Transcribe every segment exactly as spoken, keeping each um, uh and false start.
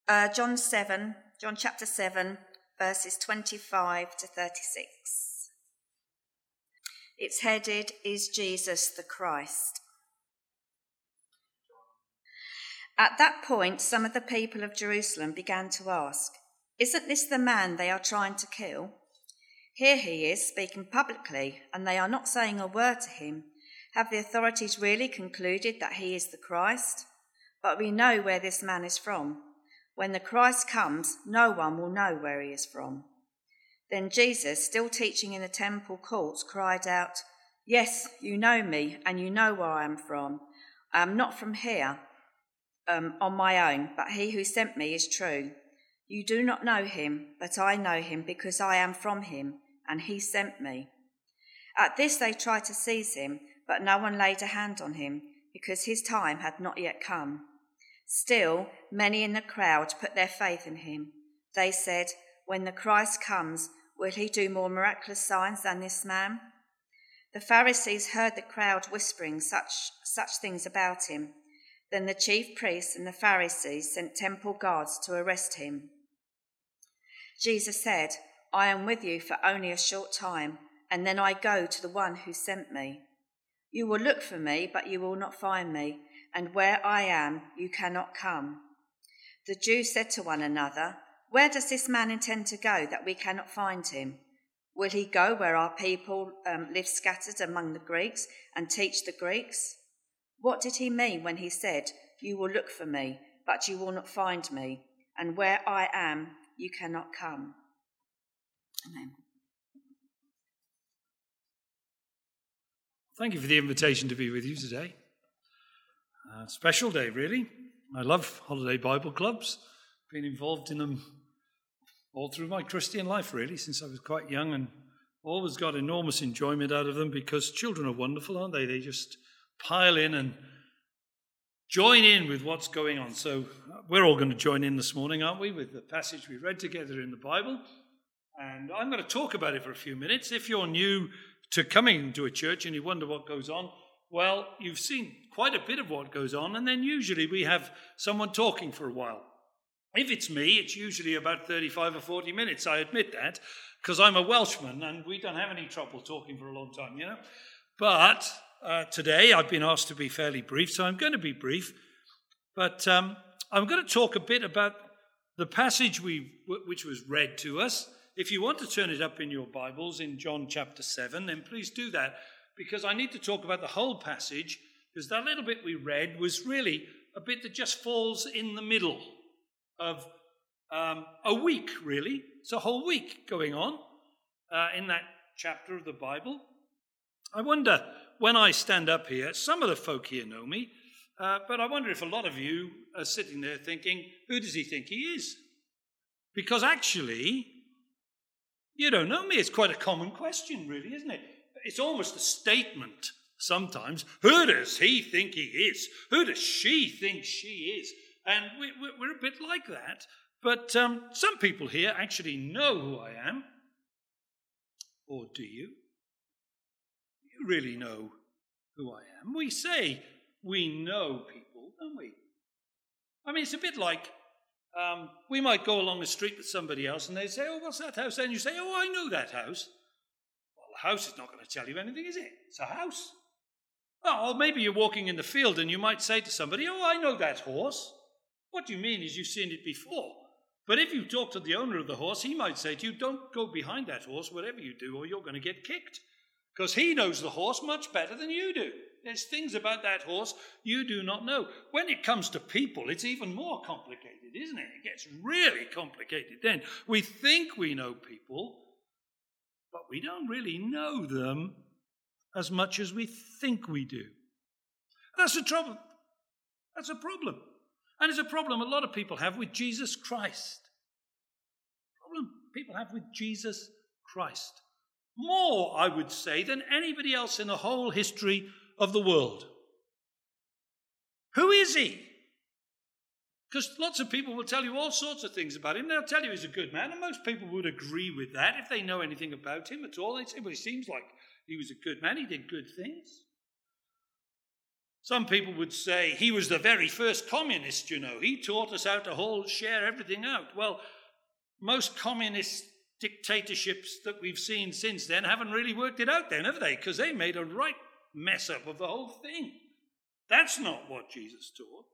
Uh, John seven, John chapter seven, verses twenty-five to thirty-six. It's headed, Is Jesus the Christ? At that point, some of the people of Jerusalem began to ask, Isn't this the man they are trying to kill? Here he is, speaking publicly, and they are not saying a word to him. Have the authorities really concluded that he is the Christ? But we know where this man is from. When the Christ comes, no one will know where he is from. Then Jesus, still teaching in the temple courts, cried out, Yes, you know me, and you know where I am from. I am not from here um, on my own, but he who sent me is true. You do not know him, but I know him because I am from him, and he sent me. At this they tried to seize him, but no one laid a hand on him, because his time had not yet come. Still, many in the crowd put their faith in him. They said, When the Christ comes, will he do more miraculous signs than this man? The Pharisees heard the crowd whispering such, such things about him. Then the chief priests and the Pharisees sent temple guards to arrest him. Jesus said, I am with you for only a short time, and then I go to the one who sent me. You will look for me, but you will not find me, and where I am, you cannot come. The Jews said to one another, Where does this man intend to go that we cannot find him? Will he go where our people um, live scattered among the Greeks and teach the Greeks? What did he mean when he said, You will look for me, but you will not find me, and where I am, you cannot come? Amen. Thank you for the invitation to be with you today. A special day, really. I love holiday Bible clubs. Been involved in them all through my Christian life, really, since I was quite young, and always got enormous enjoyment out of them because children are wonderful, aren't they? They just pile in and join in with what's going on. So we're all going to join in this morning, aren't we, with the passage we read together in the Bible. And I'm going to talk about it for a few minutes. If you're new to coming to a church and you wonder what goes on, well, you've seen quite a bit of what goes on, and then usually we have someone talking for a while. If it's me, it's usually about thirty-five or forty minutes, I admit that, because I'm a Welshman and we don't have any trouble talking for a long time, you know. But uh, today I've been asked to be fairly brief, so I'm going to be brief. But um, I'm going to talk a bit about the passage we which was read to us. If you want to turn it up in your Bibles in John chapter seven, then please do that, because I need to talk about the whole passage, because that little bit we read was really a bit that just falls in the middle of um, a week, really. It's a whole week going on uh, in that chapter of the Bible. I wonder, when I stand up here, some of the folk here know me, uh, but I wonder if a lot of you are sitting there thinking, who does he think he is? Because actually, you don't know me. It's quite a common question, really, isn't it? It's almost a statement sometimes. Who does he think he is? Who does she think she is? And we, we're a bit like that. But um, some people here actually know who I am. Or do you? You really know who I am. We say we know people, don't we? I mean, it's a bit like um, we might go along the street with somebody else and they say, oh, what's that house? And you say, oh, I know that house. Well, the house is not going to tell you anything, is it? It's a house. Oh, or maybe you're walking in the field and you might say to somebody, oh, I know that horse. What you mean is you've seen it before. But if you talk to the owner of the horse, he might say to you, don't go behind that horse, whatever you do, or you're going to get kicked. Because he knows the horse much better than you do. There's things about that horse you do not know. When it comes to people, it's even more complicated, isn't it? It gets really complicated then. We think we know people, but we don't really know them as much as we think we do. That's a trouble. That's a problem. And it's a problem a lot of people have with Jesus Christ. Problem people have with Jesus Christ. More, I would say, than anybody else in the whole history of the world. Who is he? Because lots of people will tell you all sorts of things about him. They'll tell you he's a good man, and most people would agree with that if they know anything about him at all. They'd say, well, he seems like he was a good man. He did good things. Some people would say he was the very first communist, you know. He taught us how to hold, share everything out. Well, most communist dictatorships that we've seen since then haven't really worked it out then, have they? Because they made a right mess up of the whole thing. That's not what Jesus taught.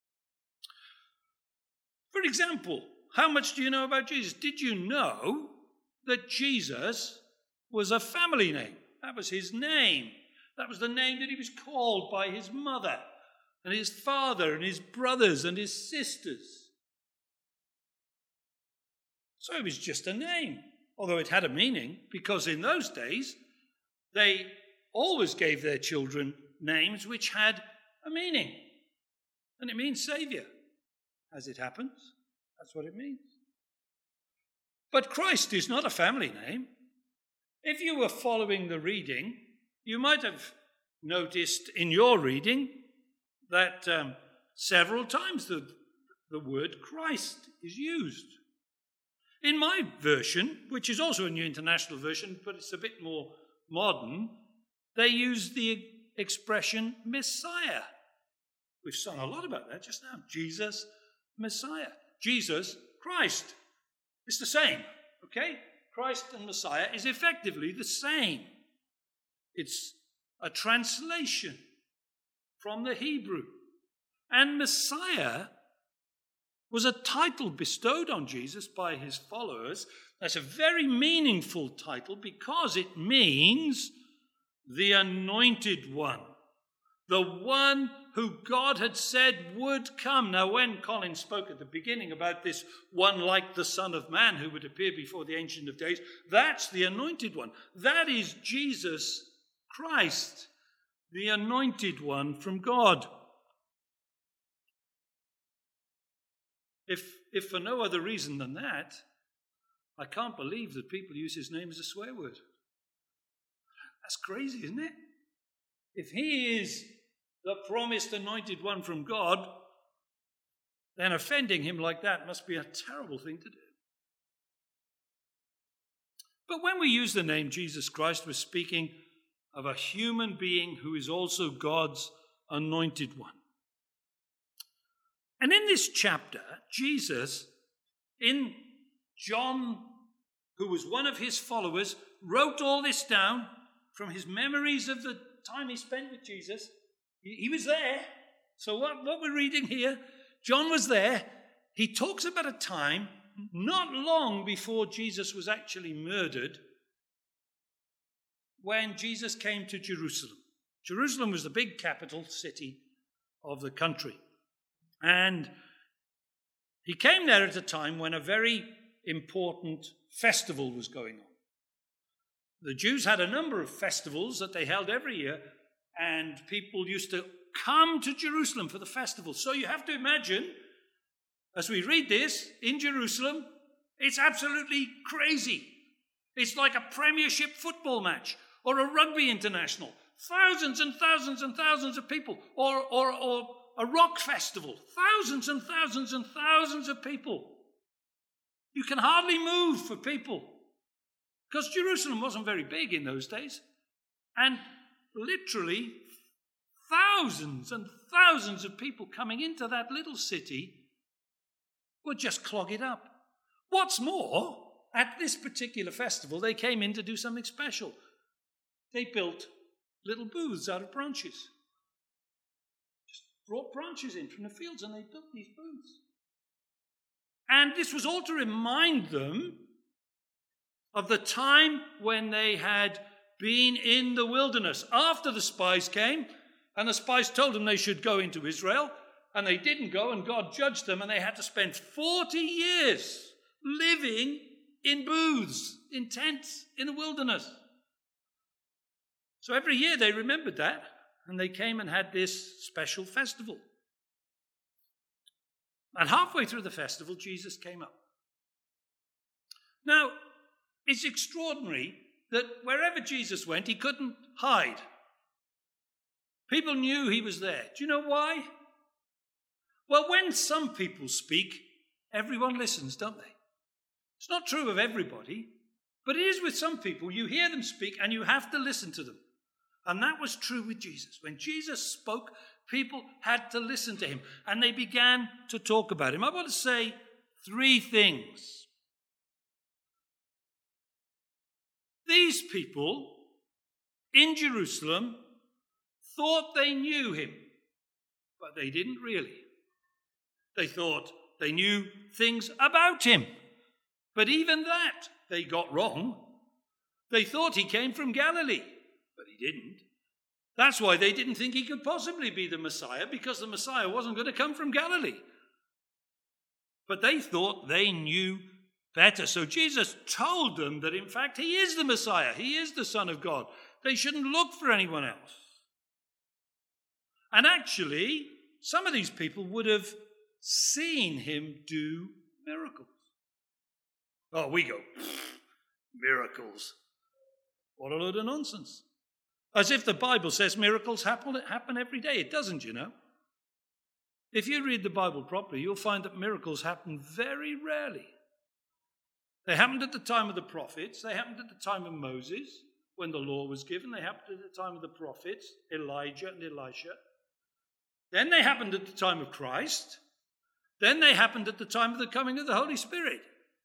For example, how much do you know about Jesus? Did you know that Jesus was a family name? That was his name. That was the name that he was called by his mother and his father and his brothers and his sisters. So it was just a name, although it had a meaning, because in those days they always gave their children names which had a meaning. And it means Saviour, as it happens. That's what it means. But Christ is not a family name. If you were following the reading, you might have noticed in your reading that um, several times the, the word Christ is used. In my version, which is also a New International Version, but it's a bit more modern, they use the expression Messiah. We've sung a lot about that just now. Jesus, Messiah. Jesus, Christ. It's the same, okay? Christ and Messiah is effectively the same. It's a translation from the Hebrew. And Messiah was a title bestowed on Jesus by his followers. That's a very meaningful title because it means the Anointed One, the one who God had said would come. Now, when Colin spoke at the beginning about this one like the Son of Man who would appear before the Ancient of Days, that's the Anointed One. That is Jesus Christ, the Anointed One from God. If, if for no other reason than that, I can't believe that people use his name as a swear word. That's crazy, isn't it? If he is the promised Anointed One from God, then offending him like that must be a terrible thing to do. But when we use the name Jesus Christ, we're speaking of a human being who is also God's Anointed One. And in this chapter, Jesus, in John, who was one of his followers, wrote all this down from his memories of the time he spent with Jesus. He, he was there. So what, what we're reading here, John was there. He talks about a time not long before Jesus was actually murdered, when Jesus came to Jerusalem. Jerusalem was the big capital city of the country. And he came there at a time when a very important festival was going on. The Jews had a number of festivals that they held every year, and people used to come to Jerusalem for the festival. So you have to imagine, as we read this, in Jerusalem, it's absolutely crazy. It's like a Premiership football match or a rugby international. Thousands and thousands and thousands of people. Or, or, or a rock festival. Thousands and thousands and thousands of people. You can hardly move for people. Because Jerusalem wasn't very big in those days. And literally thousands and thousands of people coming into that little city would just clog it up. What's more, at this particular festival, they came in to do something special. They built little booths out of branches. Just brought branches in from the fields and they built these booths. And this was all to remind them of the time when they had been in the wilderness. After the spies came, and the spies told them they should go into Israel, and they didn't go, and God judged them, and they had to spend forty years living in booths, in tents, in the wilderness. So every year they remembered that, and they came and had this special festival. And halfway through the festival, Jesus came up. Now, it's extraordinary that wherever Jesus went, he couldn't hide. People knew he was there. Do you know why? Well, when some people speak, everyone listens, don't they? It's not true of everybody, but it is with some people. You hear them speak and you have to listen to them. And that was true with Jesus. When Jesus spoke, people had to listen to him, and they began to talk about him. I want to say three things. These people in Jerusalem thought they knew him, but they didn't really. They thought they knew things about him, but even that they got wrong. They thought he came from Galilee, but he didn't. That's why they didn't think he could possibly be the Messiah, because the Messiah wasn't going to come from Galilee. But they thought they knew better. So Jesus told them that, in fact, he is the Messiah. He is the Son of God. They shouldn't look for anyone else. And actually, some of these people would have seen him do miracles. Oh, we go, miracles. What a load of nonsense. As if the Bible says miracles happen, happen every day. It doesn't, you know. If you read the Bible properly, you'll find that miracles happen very rarely. They happened at the time of the prophets. They happened at the time of Moses, when the law was given. They happened at the time of the prophets, Elijah and Elisha. Then they happened at the time of Christ. Then they happened at the time of the coming of the Holy Spirit.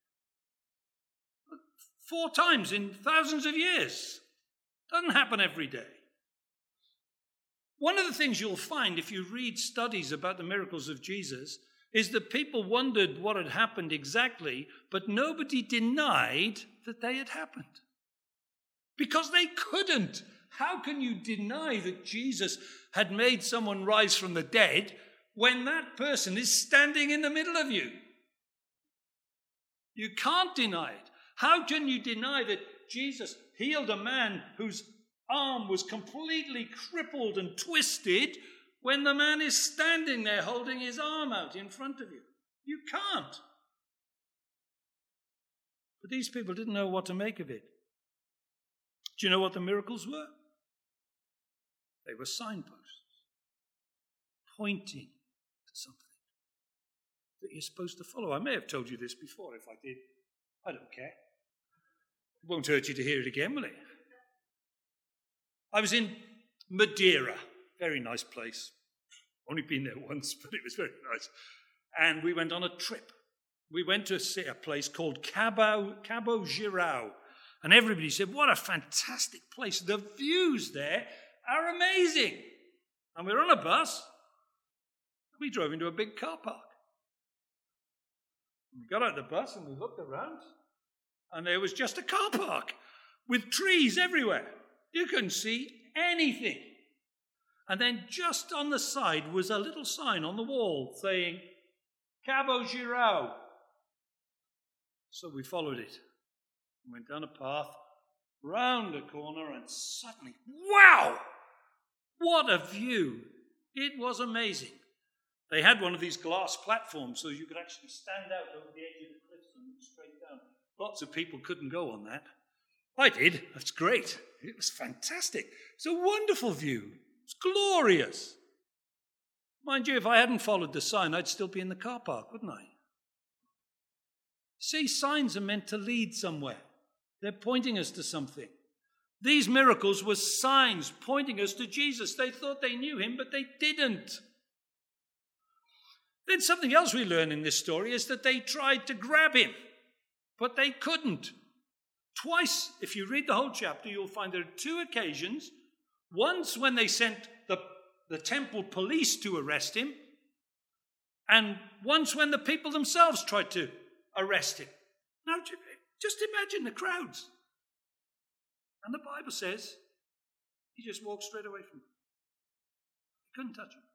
Four times in thousands of years. Doesn't happen every day. One of the things you'll find if you read studies about the miracles of Jesus is that people wondered what had happened exactly, but nobody denied that they had happened. Because they couldn't. How can you deny that Jesus had made someone rise from the dead when that person is standing in the middle of you? You can't deny it. How can you deny that Jesus healed a man whose arm was completely crippled and twisted when the man is standing there holding his arm out in front of you? You can't. But these people didn't know what to make of it. Do you know what the miracles were? They were signposts pointing to something that you're supposed to follow. I may have told you this before. If I did, I don't care. It won't hurt you to hear it again, will it? I was in Madeira, very nice place. Only been there once, but it was very nice. And we went on a trip. We went to see a place called Cabo, Cabo Girao. And everybody said, what a fantastic place. The views there are amazing. And we were on a bus. We drove into a big car park. We got out of the bus and we looked around. And there was just a car park with trees everywhere. You couldn't see anything. And then just on the side was a little sign on the wall saying, Cabo Girao. So we followed it. Went down a path, round a corner, and suddenly, wow! What a view! It was amazing. They had one of these glass platforms so you could actually stand out over the edge of the cliffs and look straight down. Lots of people couldn't go on that. I did. That's great. It was fantastic. It's a wonderful view. It's glorious. Mind you, if I hadn't followed the sign, I'd still be in the car park, wouldn't I? See, signs are meant to lead somewhere. They're pointing us to something. These miracles were signs pointing us to Jesus. They thought they knew him, but they didn't. Then something else we learn in this story is that they tried to grab him, but they couldn't. Twice, if you read the whole chapter, you'll find there are two occasions. Once when they sent the, the temple police to arrest him, and once when the people themselves tried to arrest him. Now, just imagine the crowds. And the Bible says he just walked straight away from them. He couldn't touch him.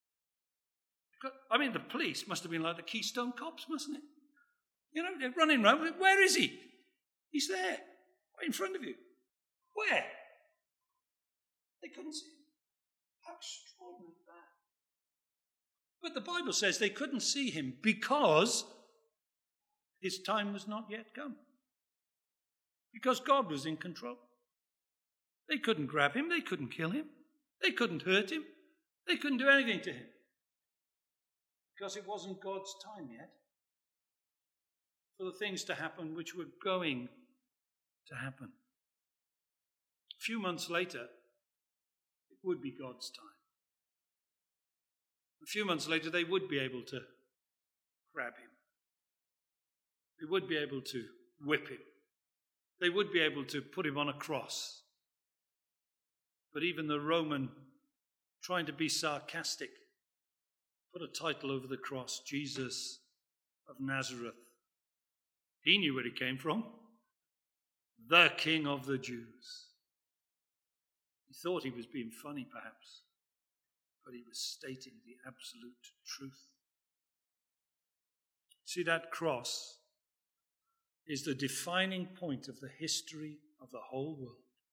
I mean, the police must have been like the Keystone Cops, mustn't it? You know, they're running around. Where is he? He's there, right in front of you. Where? They couldn't see him. How extraordinary is that? But the Bible says they couldn't see him because his time was not yet come. Because God was in control. They couldn't grab him. They couldn't kill him. They couldn't hurt him. They couldn't do anything to him. Because it wasn't God's time yet for the things to happen which were going to happen. A few months later, would be God's time. A few months later, they would be able to grab him. They would be able to whip him. They would be able to put him on a cross. But even the Roman, trying to be sarcastic, put a title over the cross, Jesus of Nazareth. He knew where he came from. The King of the Jews. He thought he was being funny, perhaps, but he was stating the absolute truth. See, that cross is the defining point of the history of the whole world.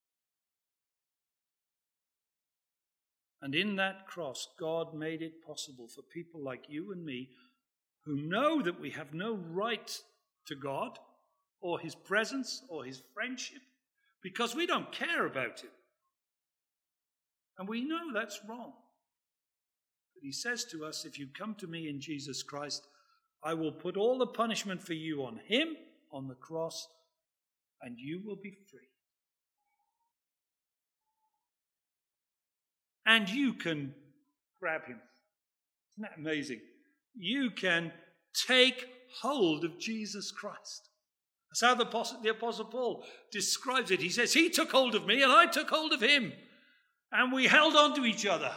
And in that cross, God made it possible for people like you and me, who know that we have no right to God or his presence or his friendship, because we don't care about him. And we know that's wrong. But he says to us, if you come to me in Jesus Christ, I will put all the punishment for you on him, on the cross, and you will be free. And you can grab him. Isn't that amazing? You can take hold of Jesus Christ. That's how the Apostle, the Apostle Paul describes it. He says, he took hold of me and I took hold of him. And we held on to each other.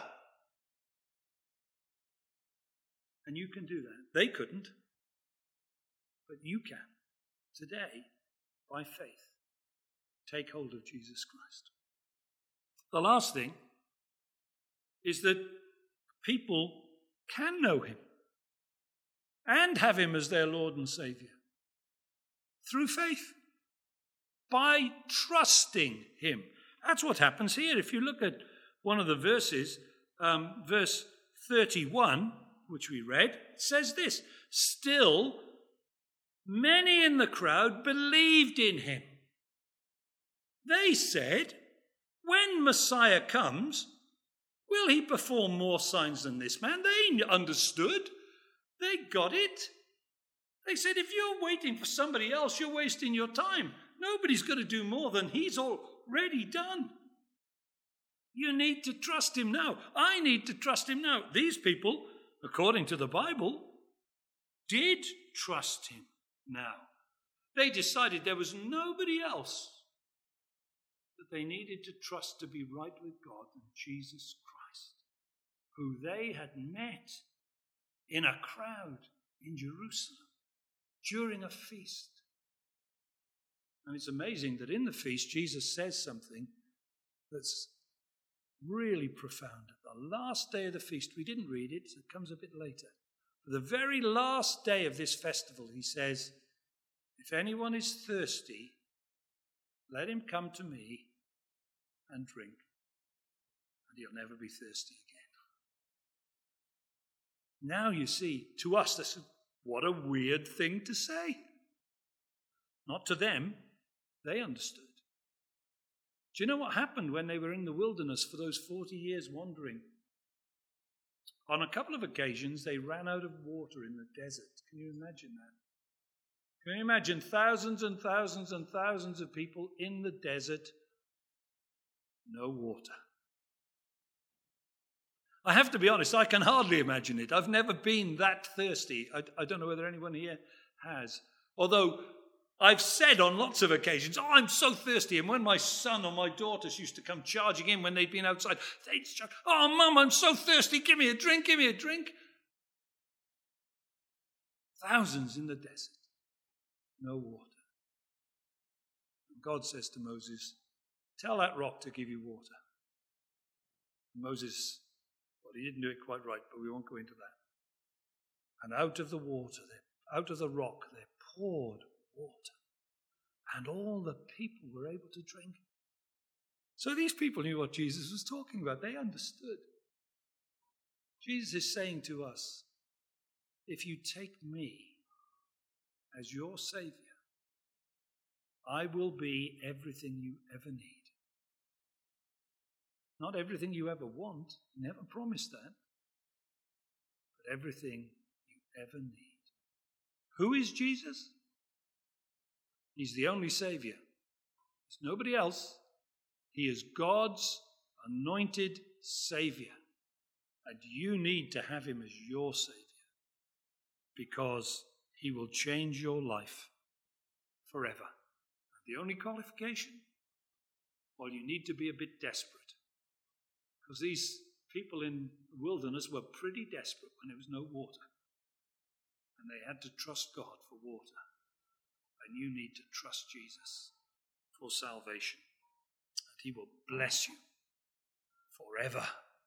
And you can do that. They couldn't. But you can. Today, by faith, take hold of Jesus Christ. The last thing is that people can know him and have him as their Lord and Saviour through faith, by trusting him. That's what happens here. If you look at one of the verses, um, verse thirty-one, which we read, it says this, still many in the crowd believed in him. They said, when Messiah comes, will he perform more signs than this man? They understood. They got it. They said, if you're waiting for somebody else, you're wasting your time. Nobody's going to do more than he's already done. You need to trust him now. I need to trust him now. These people, according to the Bible, did trust him now. They decided there was nobody else that they needed to trust to be right with God than Jesus Christ, who they had met in a crowd in Jerusalem during a feast. And it's amazing that in the feast, Jesus says something that's really profound. At the last day of the feast, we didn't read it, so it comes a bit later. For the very last day of this festival, he says, if anyone is thirsty, let him come to me and drink, and he'll never be thirsty again. Now you see, to us, this is what a weird thing to say. Not to them. They understood. Do you know what happened when they were in the wilderness for those forty years wandering? On a couple of occasions, they ran out of water in the desert. Can you imagine that? Can you imagine thousands and thousands and thousands of people in the desert? No water. I have to be honest, I can hardly imagine it. I've never been that thirsty. I, I don't know whether anyone here has. Although I've said on lots of occasions, oh, I'm so thirsty. And when my son or my daughters used to come charging in when they'd been outside, they'd shout, oh, Mum, I'm so thirsty. Give me a drink, give me a drink. Thousands in the desert. No water. And God says to Moses, tell that rock to give you water. And Moses, well, he didn't do it quite right, but we won't go into that. And out of the water, out of the rock, there poured water. And all the people were able to drink. So these people knew what Jesus was talking about. They understood. Jesus is saying to us, if you take me as your Saviour, I will be everything you ever need. Not everything you ever want. Never promised that. But everything you ever need. Who is Jesus? He's the only Saviour. There's nobody else. He is God's anointed Saviour. And you need to have him as your Saviour, because he will change your life forever. And the only qualification, well, you need to be a bit desperate. Because these people in the wilderness were pretty desperate when there was no water. And they had to trust God for water. And you need to trust Jesus for salvation. And he will bless you forever.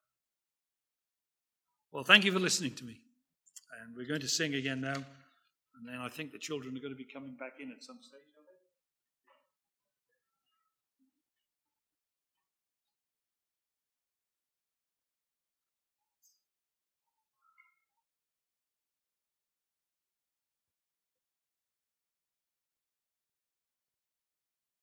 Well, thank you for listening to me. And we're going to sing again now. And then I think the children are going to be coming back in at some stage.